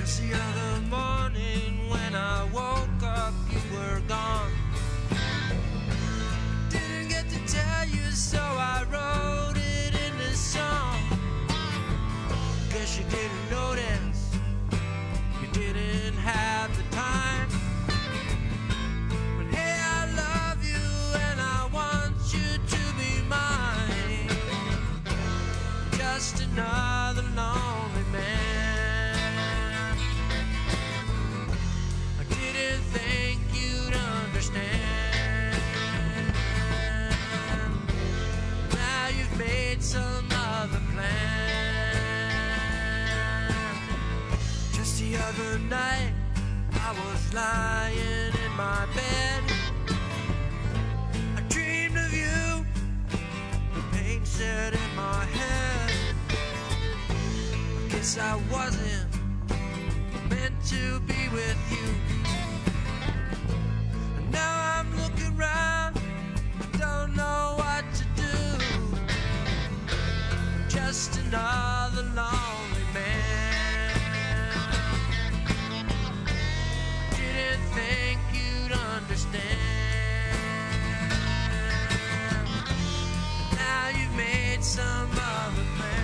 The other morning when I woke up, you were gone. Didn't get to tell you, so I wrote it in this song. Guess you didn't notice, you didn't have the time. But hey, I love you and I want you to be mine. Just another lonely man. Think you'd understand. Now you've made some other plan. Just the other night I was lying in my bed. I dreamed of you, the pain set in my head. I guess I wasn't meant to be with you. Now I'm looking around, I don't know what to do. Just another lonely man. Didn't think you'd understand. Now you've made some other plan.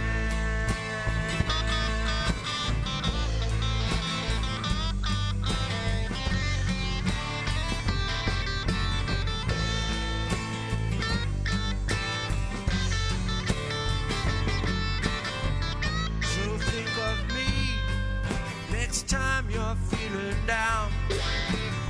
Time you're feeling down,